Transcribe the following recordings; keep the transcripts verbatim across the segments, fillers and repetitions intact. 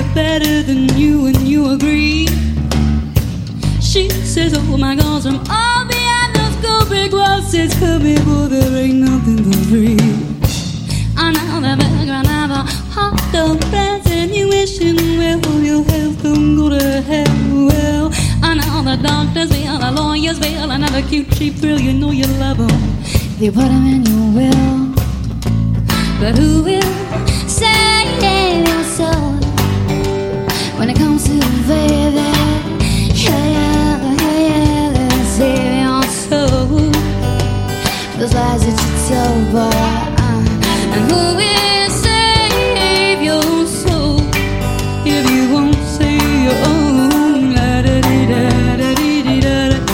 it better than you, and you agree. She says, oh my gosh, I'm all behind those gold brick walls. Says, come here, boy, there ain't nothing for free. I know the background of a hot dog press, and you wishing well your health don't go to hell. Well, I know the doctors will, the lawyers will, another cute cheap thrill. You know you love them, they put them in your will. But who will save your soul when it comes to baby? Yeah, yeah, yeah, yeah, save your soul. Those lies that you told, boy. And who will save your soul if you won't save your own? La da dee da da dee dee da da.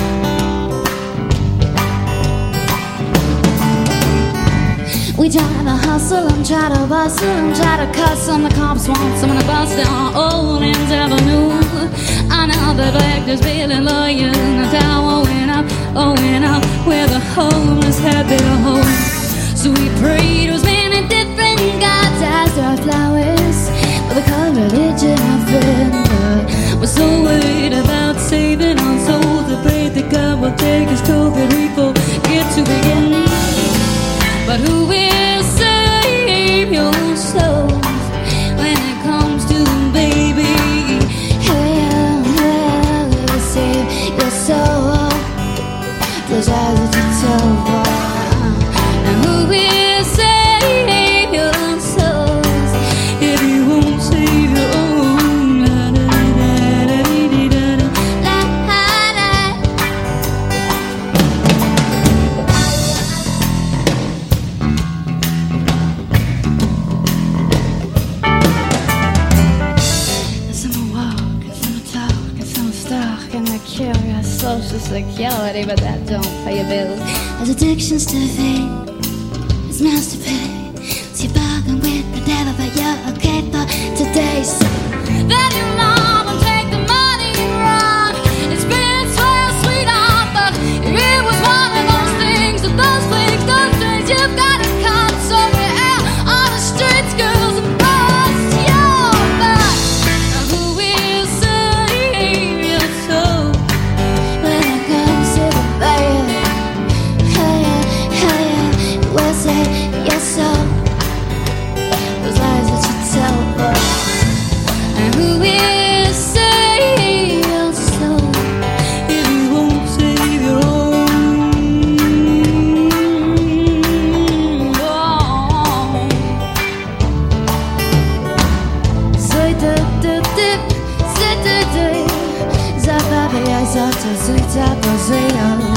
We try to hustle and try to bustle and try to cuss, and the cops want someone to bust down Old Elms Avenue. I know the doctors, bailing lawyers, and the tower went up, oh went up, where the homeless had their home. So we prayed to as many different gods as there are flowers, but the color religion of faith. But we're so worried about saving our souls, we prayed that God will take his toll, that we forget to begin. But who will save your souls when it comes to baby? Yeah, yeah, yeah, save your soul. Those eyes that you told. And who will save your souls if you won't save your own? La da da da dee da da. La da. Some walk, and some talk, and some stalk, and they're curious social security, but that don't pay your bills. There's addictions to fame. Smells to pay, so you bargain with the devil, but you're okay for today's. Then you love and take the money and run. It's been swell, sweetheart, but it was one of those things, that those things, those things you've got to cut. So we're out on the streets, girls, and bust your back. Now who will save your soul when it comes to the baby? Hey, yeah, hey, yeah, we'll say your soul. Those lies that you tell, boy. And who will save your soul if you won't save your own? Oh. Say da da da, say da da, zababe ya zata zita bazea.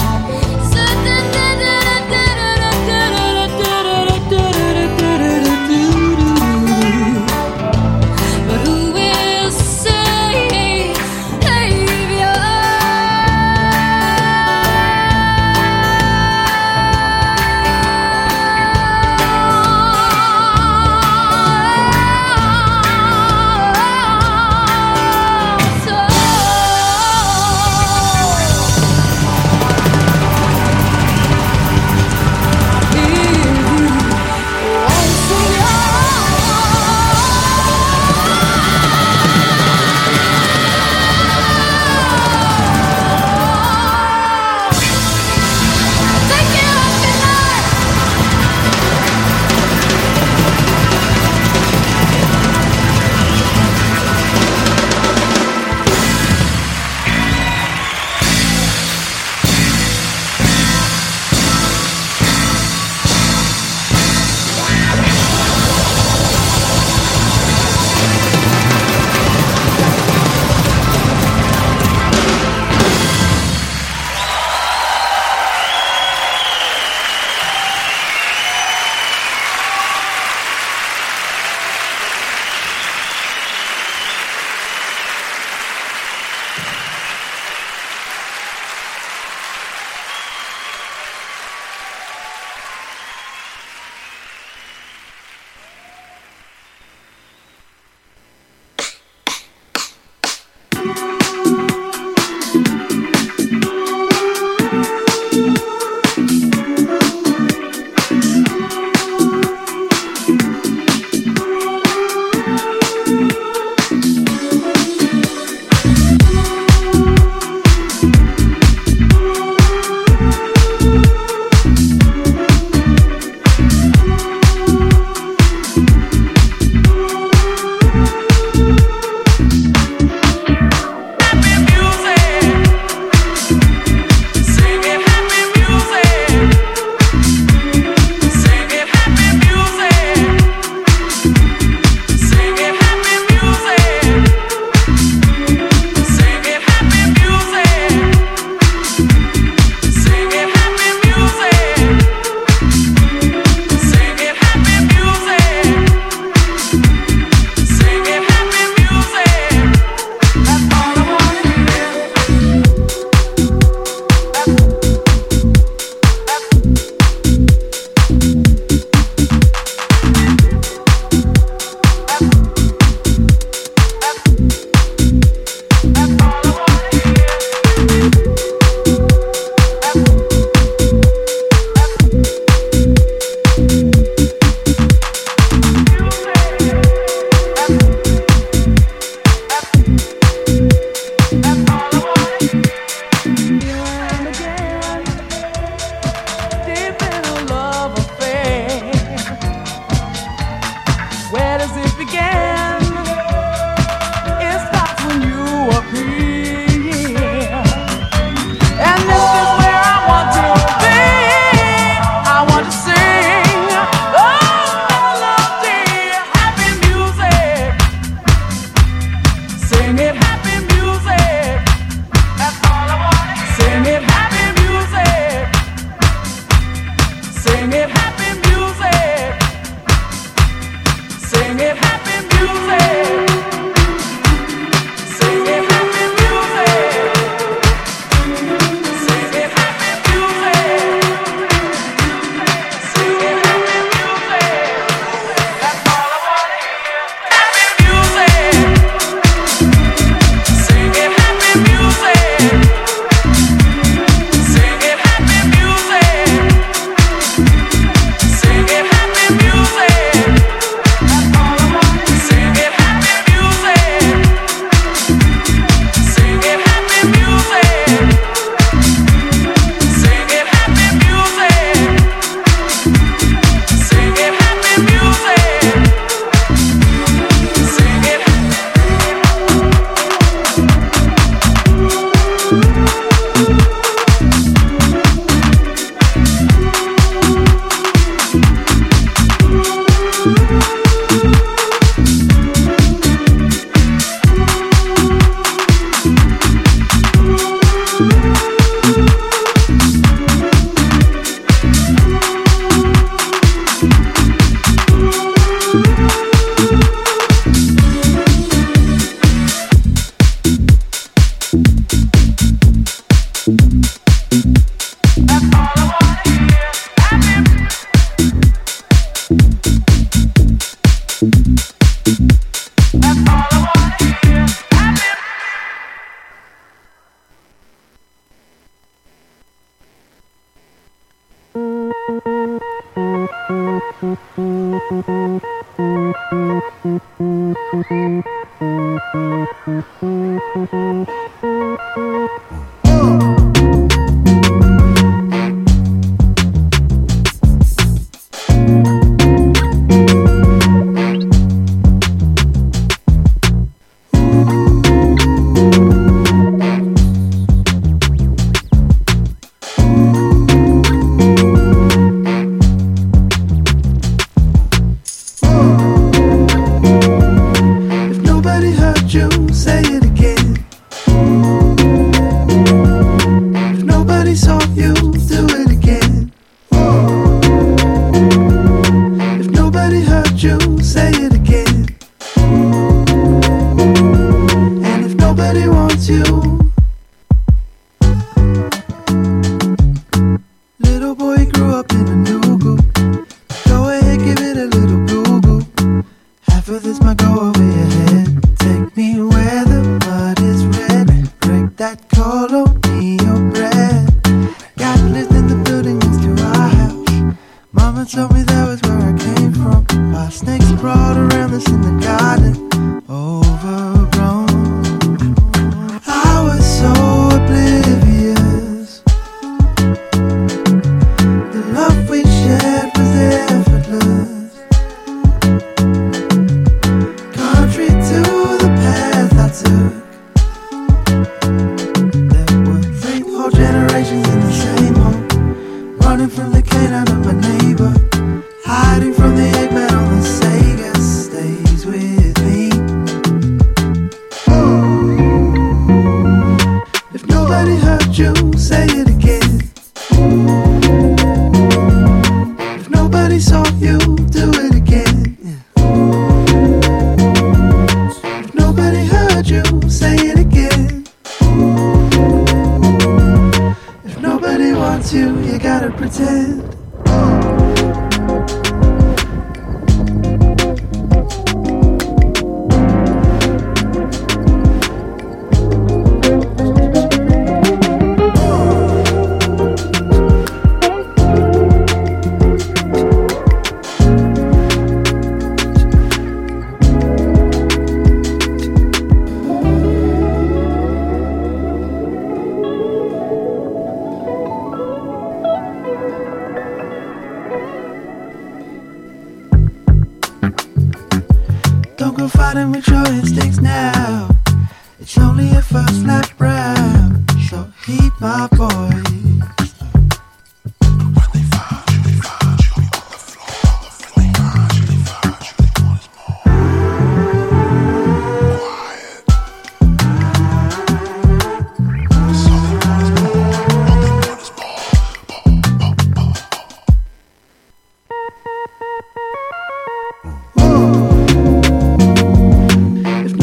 running with your instincts now. It's only a first lap round, so heed my voice.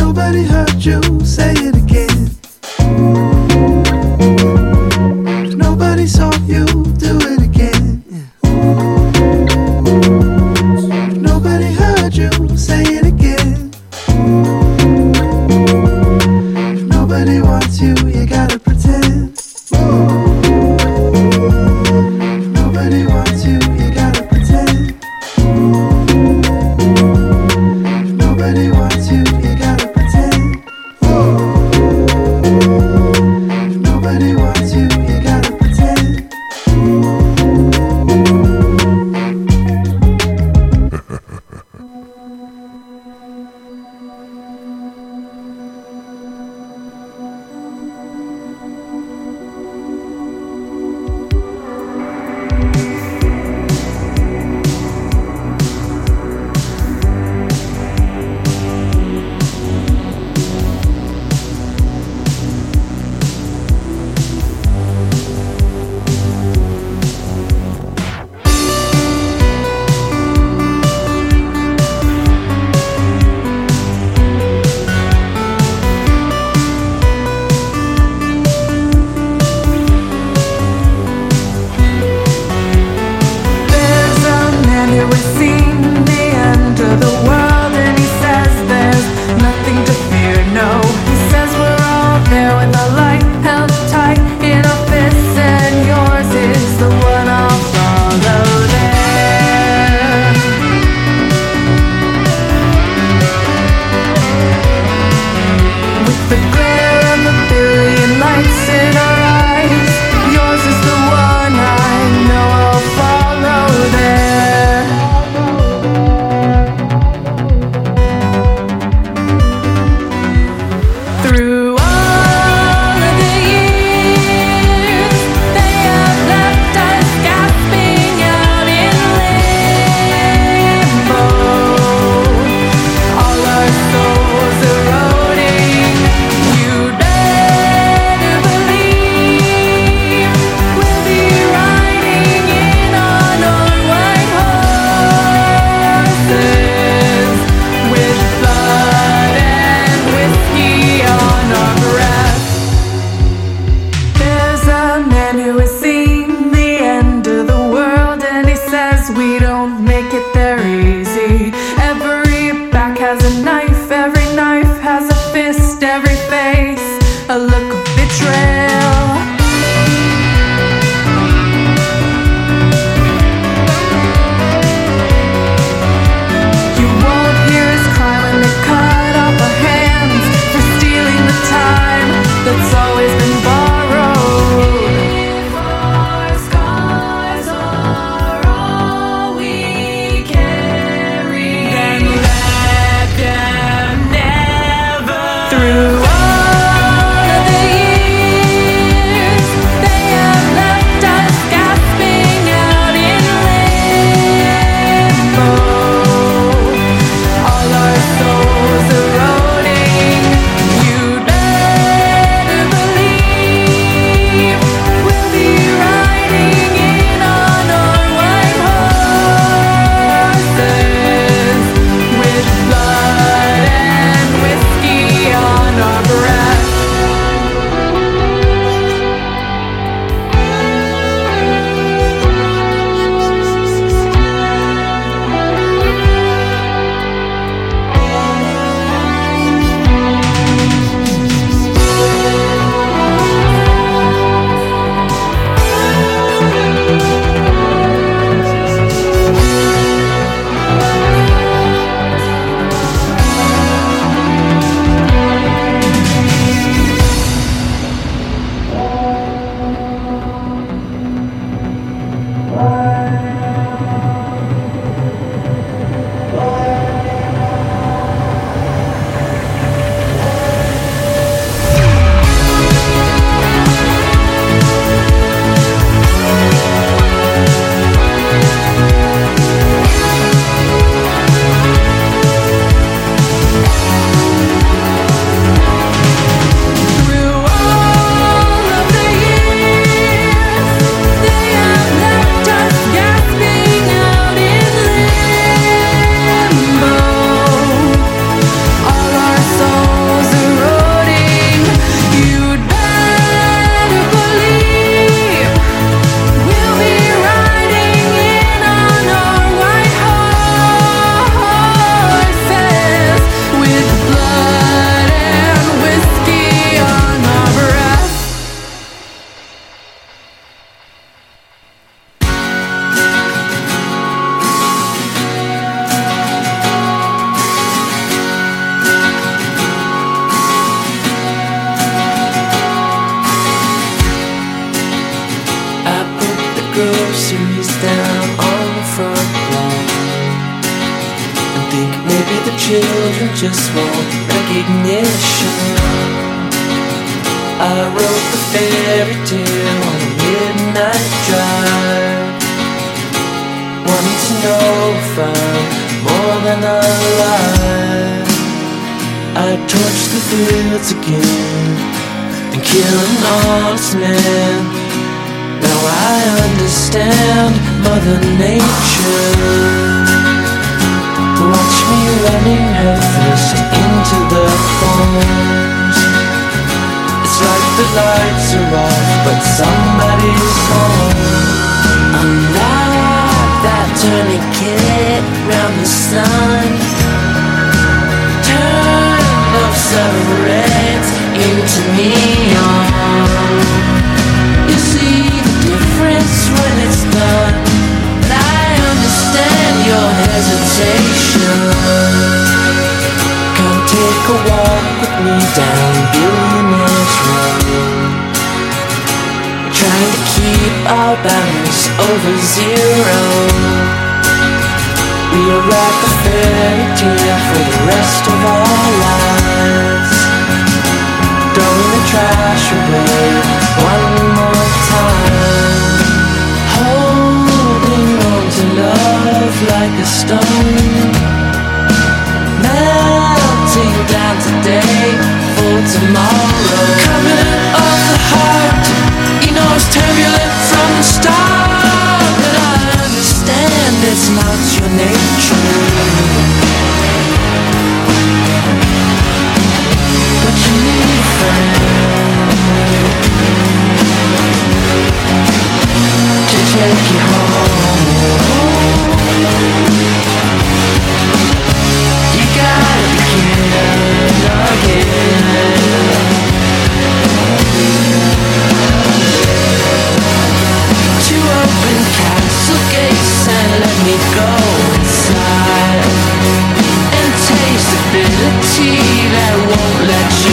You say it again. If groceries down on the front lawn and think maybe the children just want recognition. I wrote the fairy tale on a midnight drive, wanting to know if I'm more than alive. I torched the fields again and kill an honest man. Now I understand Mother Nature. Watch me running headfirst into the thorns. It's like the lights are off, but somebody's home. I'm like that tourniquet round the sun, turn of cigarettes into neon. You see the difference when it's done, and I understand your hesitation. Come take a walk with me down Billionaire's Road, trying to keep our balance over zero. We are like a fairy tale for the rest of our lives, throwing the trash away one more time, holding on to love like a stone, melting down today for tomorrow. Coming off the heart, you know it's turbulent from the start, but I understand it's not your nature. But you need a friend to take you home. You gotta begin again. To open castle gates and let me go inside and taste the bitter tea that won't let you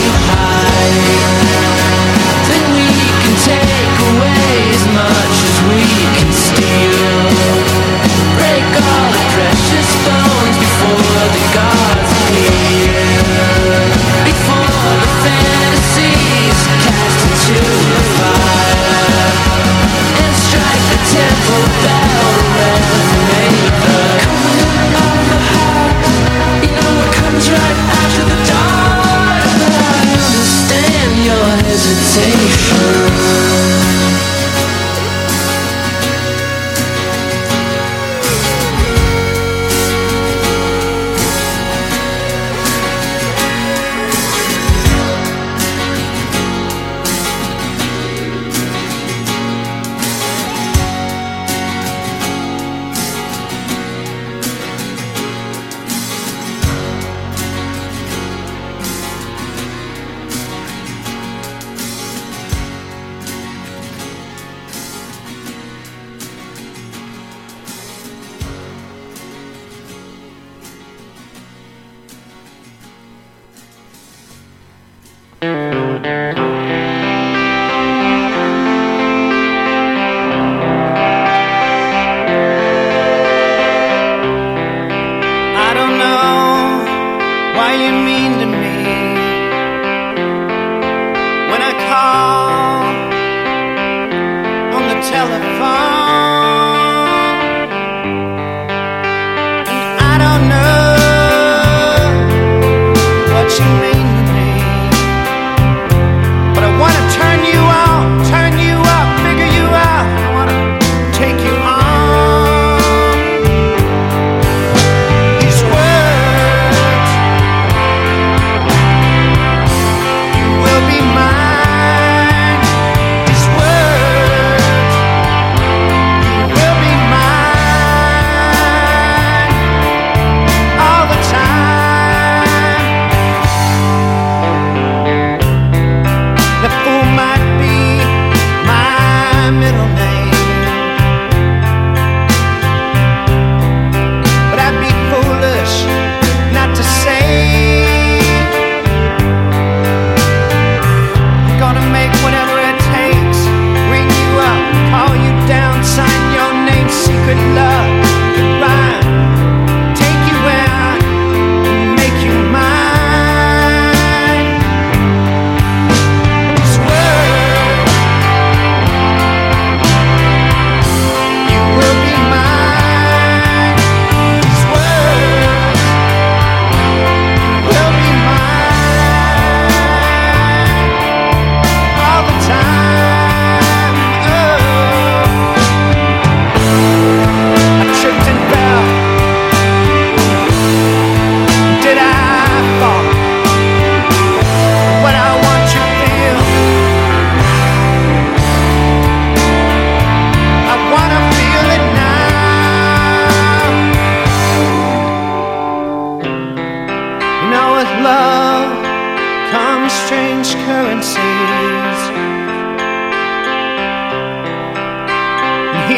hide. Then we can take away as much as we can steal, break all the precious bones before the gods appear, before the fantasies cast into the fire, and strike the temple bell around the maker. Coming off the heart, you know it comes right after the dark, but I understand your hesitation.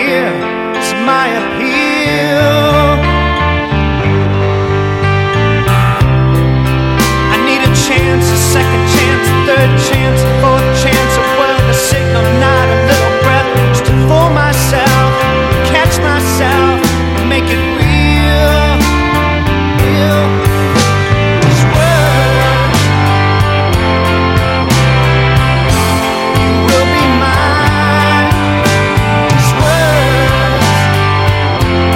here is my appeal. I need a chance, a second chance, a third chance, a fourth chance, a word, a signal, not a little breath, just to fool myself, catch myself, make it real, real. These words, you will be mine. These words,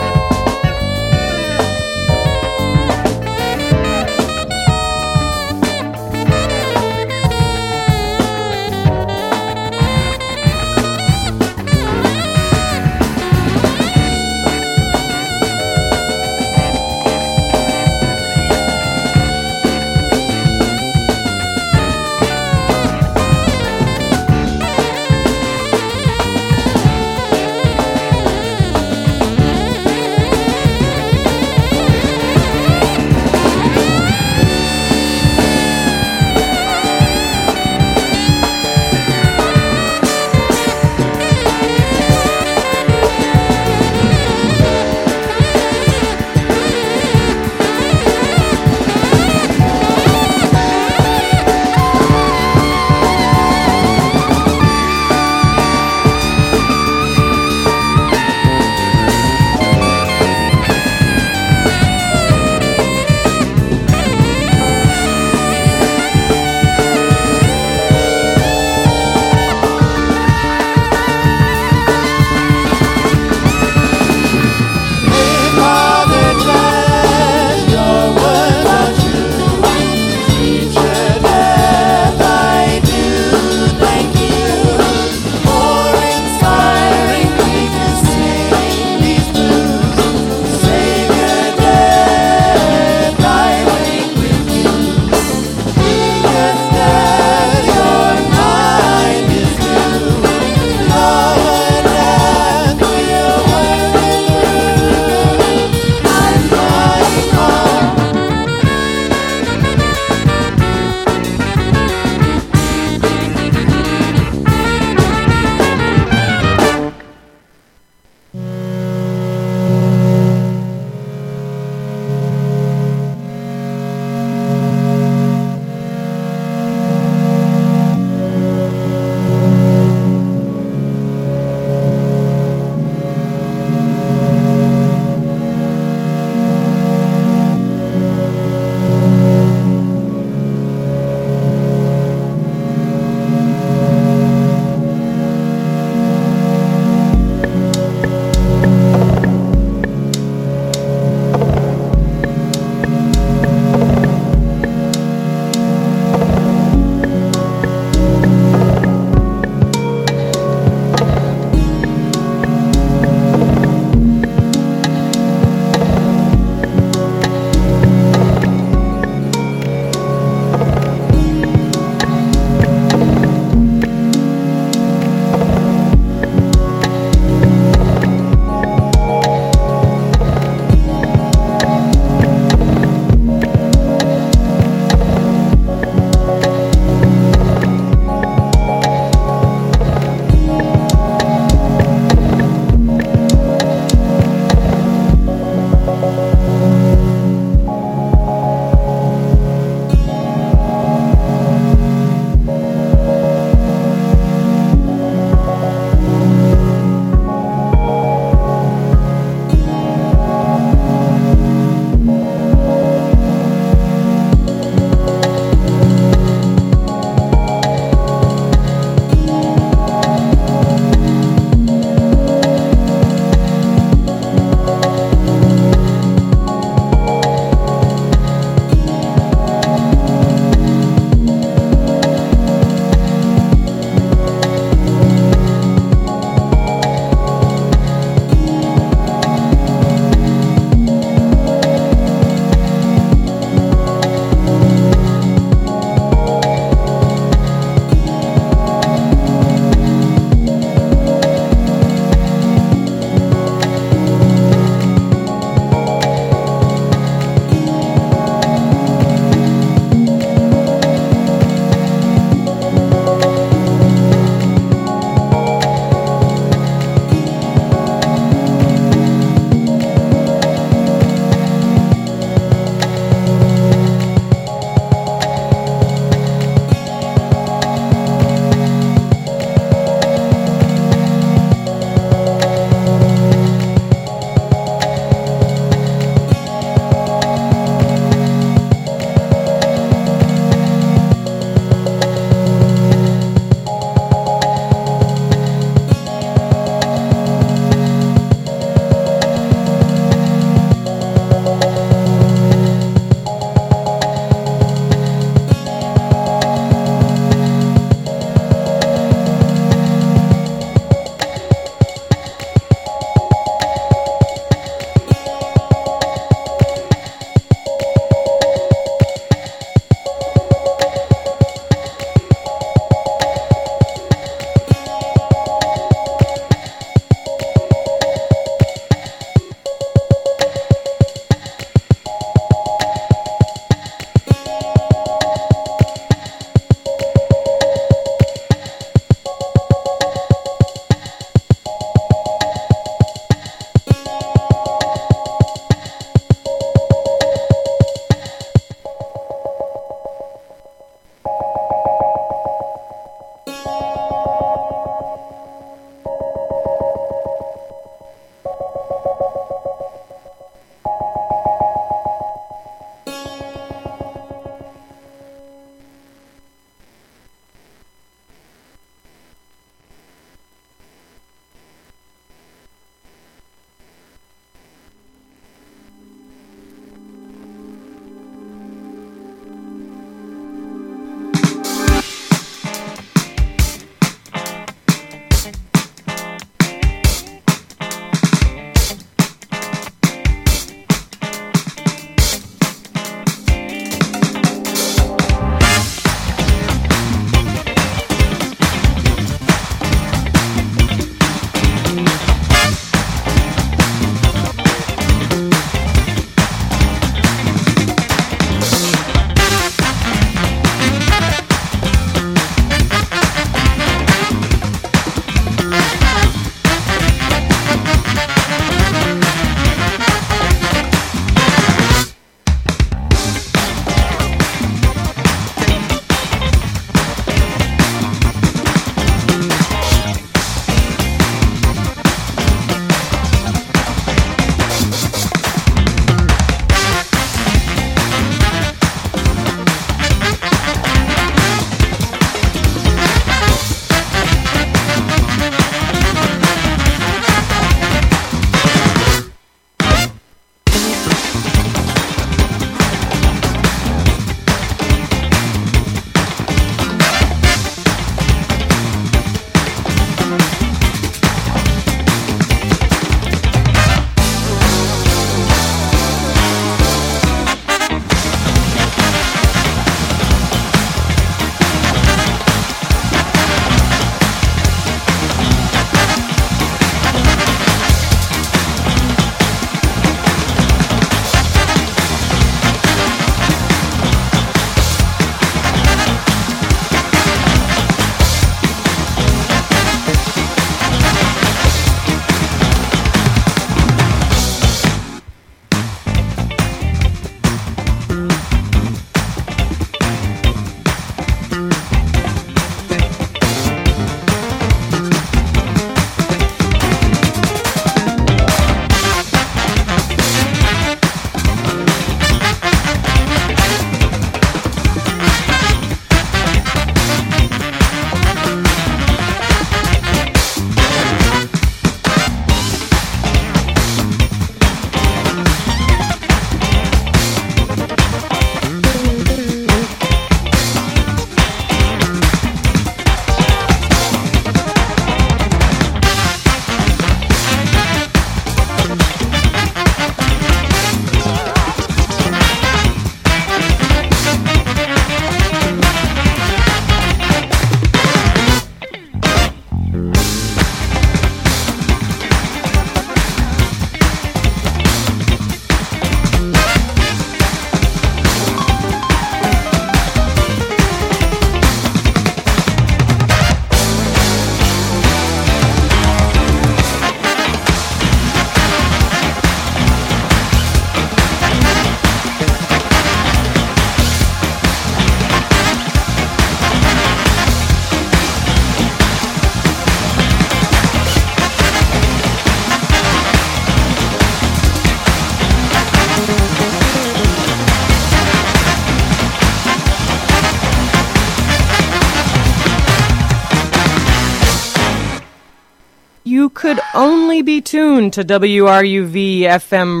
only be tuned to W R U V F M